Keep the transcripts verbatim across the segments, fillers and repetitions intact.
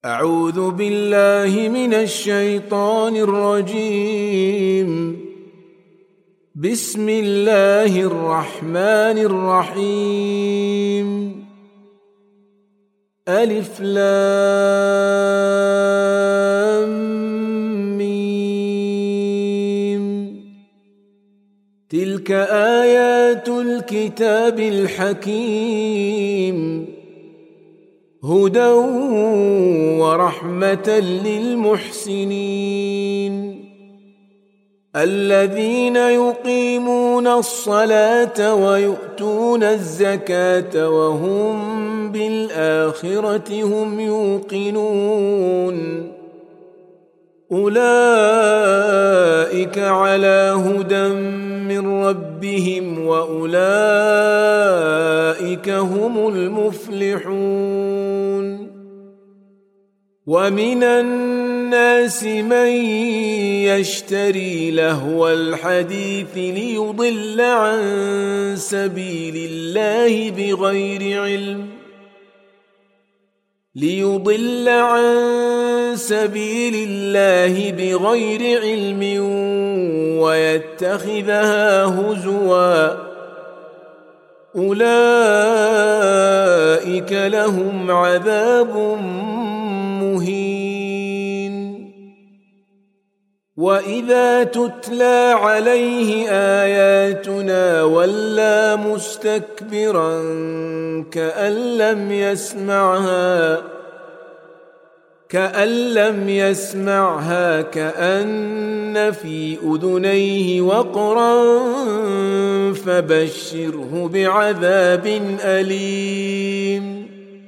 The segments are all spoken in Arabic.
أعوذ بالله من الشيطان الرجيم. بسم الله الرحمن الرحيم. ألف لام ميم. تلك آيات الكتاب الحكيم هدى ورحمة للمحسنين الذين يقيمون الصلاة ويؤتون الزكاة وهم بالآخرة هم يوقنون أولئك على هدى من ربهم وأولئك هم المفلحون. ومن الناس من يشتري لهو الحديث ليضل عن سبيل الله بغير علم ليضل عن سبيل الله بغير علم ويتخذها هزوا أولئك لهم عذاب مهين. وإذا تتلى عليه آياتنا ولى مستكبرا كأن لم يسمعها كأن لم يسمعها كأن في أذنيه وقرا فبشره بعذاب أليم.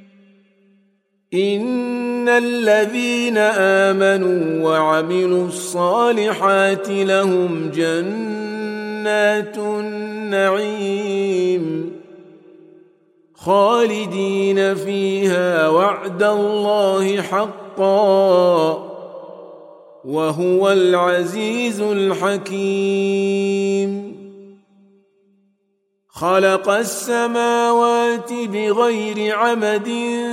إن الذين آمنوا وعملوا الصالحات لهم جنات النعيم خالدين فيها وعد الله حقا وهو العزيز الحكيم. خلق السماوات بغير عمد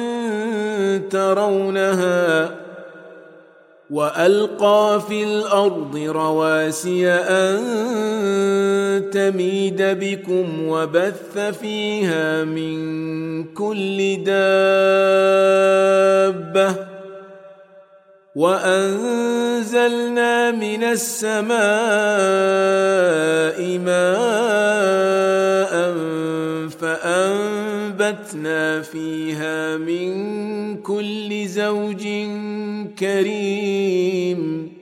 ترونها وألقى في الأرض رواسي أن تميد بكم وبث فيها من كل دابة وأنزلنا من السماء ماء فأنبتنا فيها من كل زوج كريم.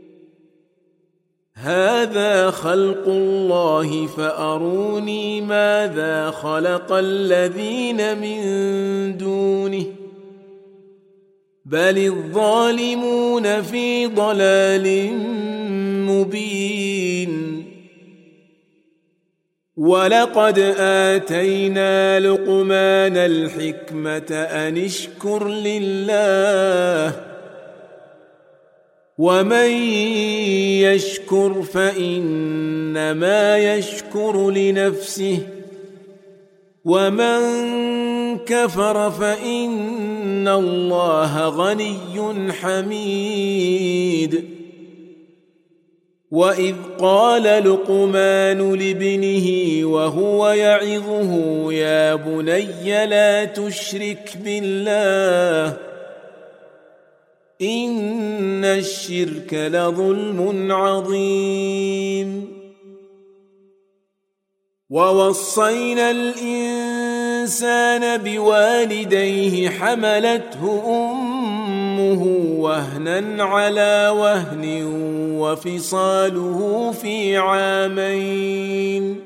هذا خلق الله فأروني ماذا خلق الذين من دونه بل الظالمون في ضلال مبين. ولقد آتينا لقمان الحكمة أن اشكر لله ومن يشكر فإنما يشكر لنفسه ومن كفر فإن الله غني حميد. وإذ قال لقمان لابنه وهو يعظه يا بني لا تشرك بالله إن الشرك لظلم عظيم. ووصينا الإنسان بوالديه حملته أمه وهنا على وهن وفصاله في عامين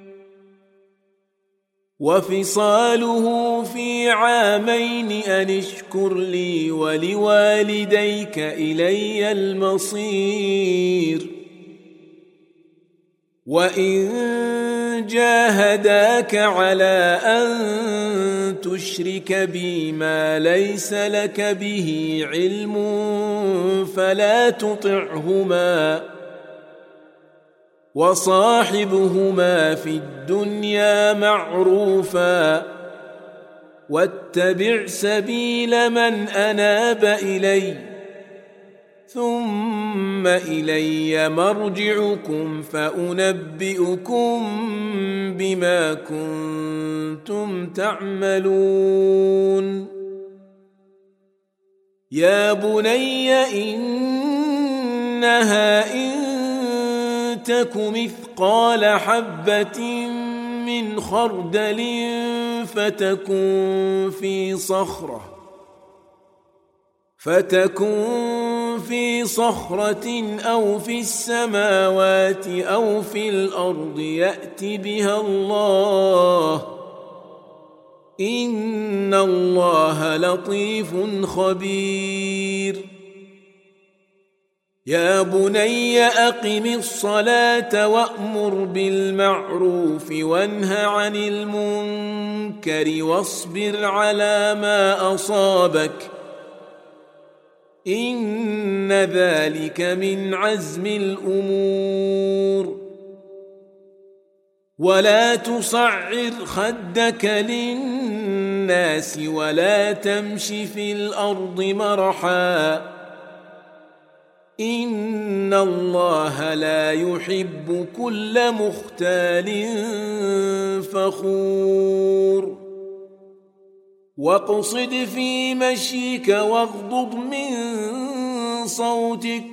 وفصاله في عامين أن اشكر لي ولوالديك إلي المصير. وإن جاهداك على أن تشرك بي ما ليس لك به علم فلا تطعهما وصاحبهما في الدنيا معروفا واتبع سبيل من أناب إلي ثم إلي مرجعكم فأنبئكم بما كنتم تعملون يا بني إنها إن تك مثقال حبة من خردل فتكن في صخرة فتكن في صخرة أو في السماوات أو في الأرض يأت بها الله إن الله لطيف خبير يا بني أقم الصلاة وأمر بالمعروف وانه عن المنكر واصبر على ما أصابك إن ذلك من عزم الأمور ولا تصعر خدك للناس ولا تمش في الأرض مرحا إن الله لا يحب كل مختال فخور واقصد في مشيك واغضض من صوتك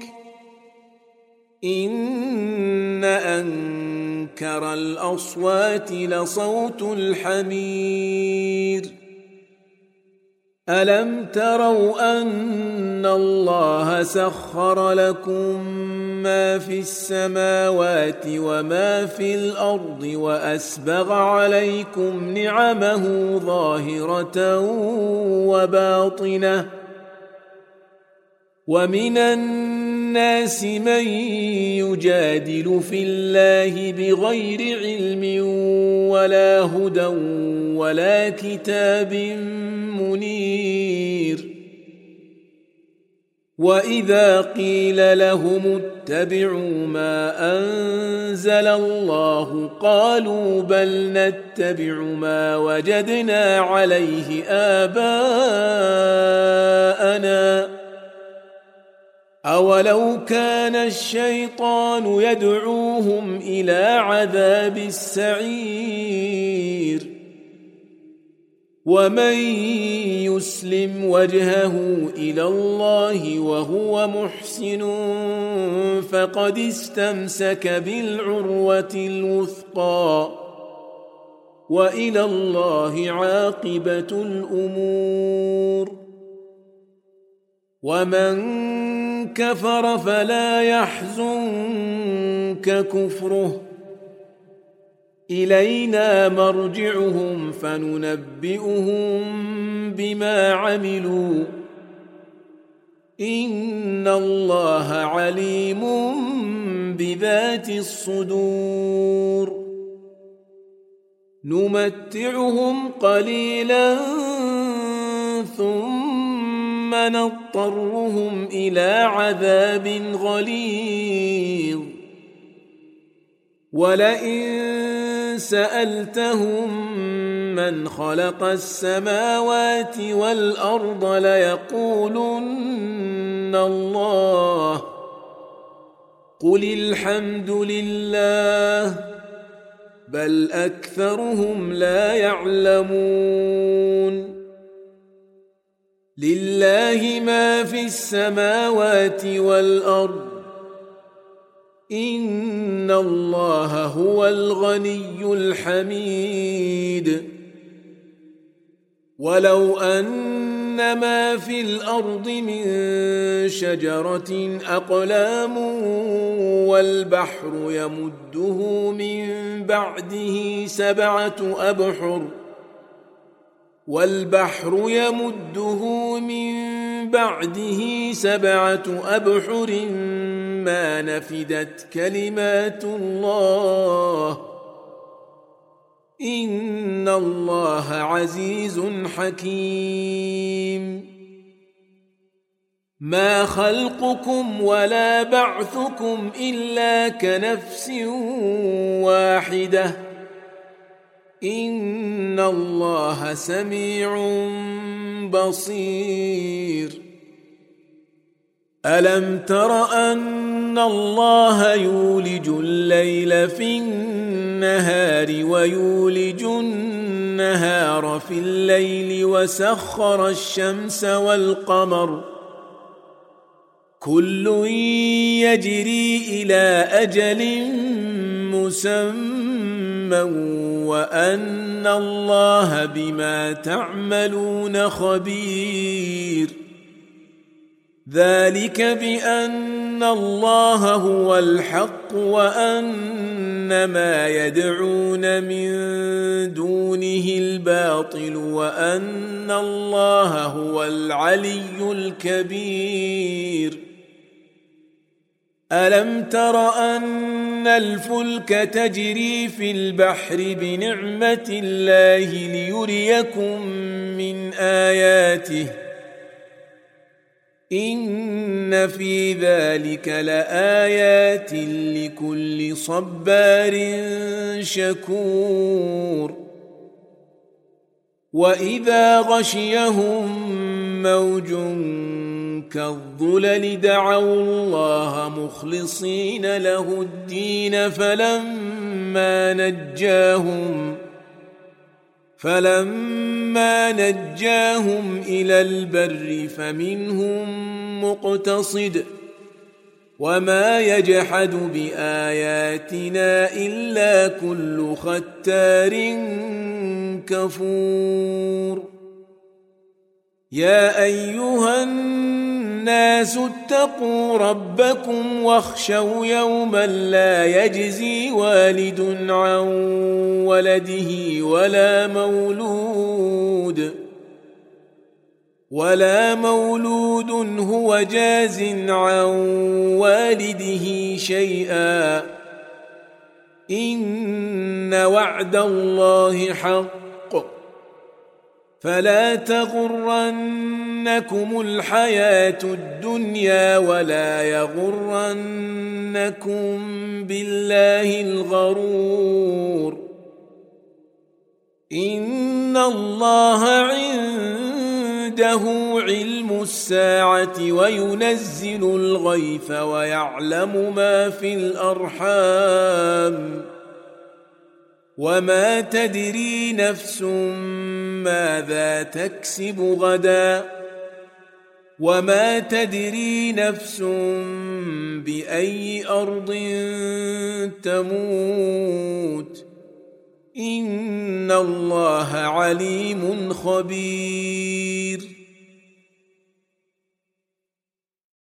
إن أنكر الأصوات لصوت الحمير ألم تروا أن الله سخر لكم ما في السماوات وما في الأرض وأسبغ عليكم نعمه ظاهرة وباطنة ومن الناس من يجادل في الله بغير علم ولا هدى ولا كتاب منير وإذا قيل لهم اتبعوا ما أنزل الله قالوا بل نتبع ما وجدنا عليه آباءنا أولو كان الشيطان يدعوهم إلى عذاب السعير ومن يسلم وجهه إلى الله وهو محسن فقد استمسك بالعروة الوثقى وإلى الله عاقبة الأمور ومن كفر فلا يحزنك كفره إلينا مرجعهم فننبئهم بما عملوا إن الله عليم بذات الصدور نمتعهم قليلا ثم نضطرهم إلى عذاب غليظ ولئن سألتهم من خلق السماوات والأرض ليقولن الله قل الحمد لله بل أكثرهم لا يعلمون لله ما في السماوات والأرض إن الله هو الغني الحميد ولو أن ما في الأرض من شجرة أقلام والبحر يمده من بعده سبعة أبحر والبحر يمده من بعده سبعة أبحر ما نفدت كلمات الله إن الله عزيز حكيم ما خلقكم ولا بعثكم إلا كنفس واحدة إن الله سميع بصير ألم تر أن الله يولج الليل في النهار ويولج النهار في الليل وسخر الشمس والقمر كل يجري إلى أجل مسمى وأن الله بما تعملون خبير ذلك بأن الله هو الحق وأن ما يدعون من دونه الباطل وأن الله هو العلي الكبير ألم تر أن الفلك تجري في البحر بنعمة الله ليريكم من آياته إن في ذلك لآيات لكل صبار شكور وإذا غشيهم موج كالظلل دعوا الله مخلصين له الدين فلما نجاهم فلما نجاهم إلى البر فمنهم مقتصد وما يجحد بآياتنا إلا كل ختار كفور يا أيها الناس اتقوا ربكم واخشوا يوما لا يجزي والد عن ولده ولا مولود ولا مولود هو جاز عن والده شيئا إن وعد الله حق فلا تغرنكم الحياة الدنيا ولا يغرنكم بالله الغرور إن الله عنده علم الساعة وينزل الغيث ويعلم ما في الأرحام وما تدري نفس ماذا تكسب غدا وما تدري نفس بأي أرض تموت إن الله عليم خبير